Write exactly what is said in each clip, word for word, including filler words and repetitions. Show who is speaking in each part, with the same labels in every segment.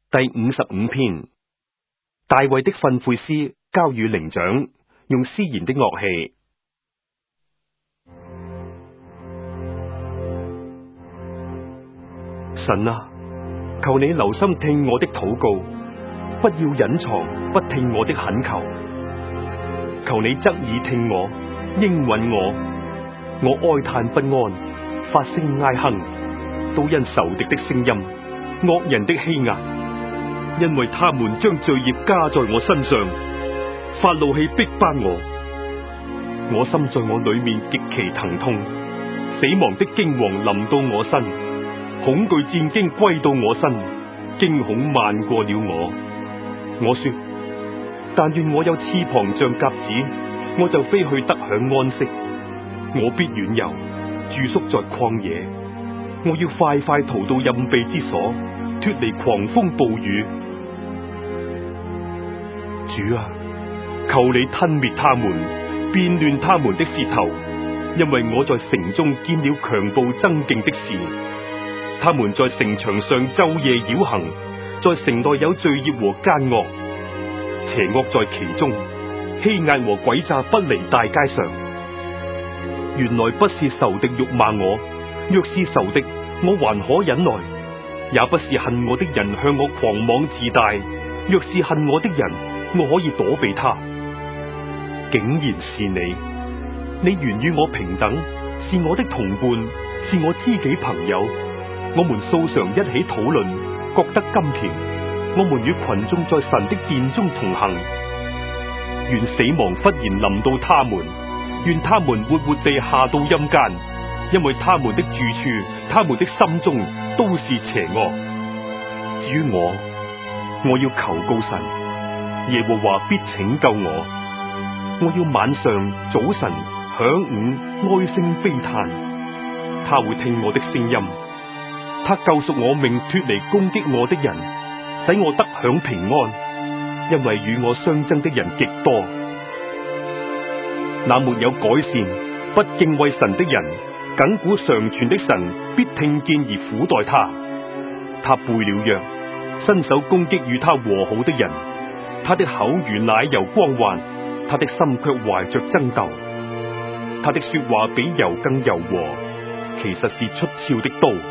Speaker 1: 第五十五篇，大衛的訓誨詩交與伶長，用絲弦的樂器。神啊，求你留心聽我的禱告，不要隱藏，不聽我的懇求。求你側耳聽我，應允我。我哀嘆不安，發聲哀哼，都因仇敵的聲音，惡人的欺壓。因為他們將罪孽加在我身上，發怒氣逼迫我，我心在我裏面極其疼痛，死亡的驚惶臨到我身，恐懼戰驚歸到我身，驚恐漫過了我。我說：但願我有翅膀像鴿子，我就飛去得享安息。我必遠遊，住宿在曠野。我要快快逃到隱秘之所，脫離狂風暴雨。主啊，求你吞滅他們，變亂他們的舌頭，因為我在城中見了強暴爭競的事。他們在城牆上晝夜繞行，在城內有罪孽和奸惡，邪惡在其中，欺壓和詭詐不離大街上。原來不是仇敵辱罵我，若是仇敵，我還可忍耐；也不是恨我的人向我狂妄自大，若是恨我的人，我可以躲避他。竟然是你，你原與我平等，是我的同伴，是我知己朋友。我們素常一起討論，覺得甘甜。我們與群眾在神的殿中同行。願死亡忽然臨到他們，願他們活活地下到陰間，因為他們的住處，他們的心中都是邪惡。至於我，我要求告神，耶和華必拯救我。我要晚上、早晨、晌午哀聲悲嘆，他會聽我的聲音。他救贖我命脫離攻擊我的人，使我得享平安，因為與我相爭的人極多。那沒有改善、不敬畏神的人，亙古常存的神必聽見而苦待他。他背了約，伸手攻擊與他和好的人。他的口如奶油光滑，他的心卻懷着爭鬥。他的說話比油更柔和，其實是出鞘的刀。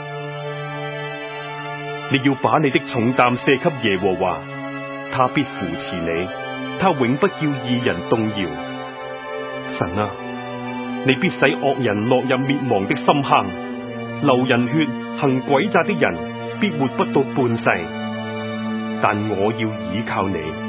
Speaker 1: 你要把你的重擔卸給耶和華，他必扶持你，他永不叫義人動搖。神啊，你必使惡人落入滅亡的深坑，流人血、行詭詐的人必活不到半世。但我要倚靠你。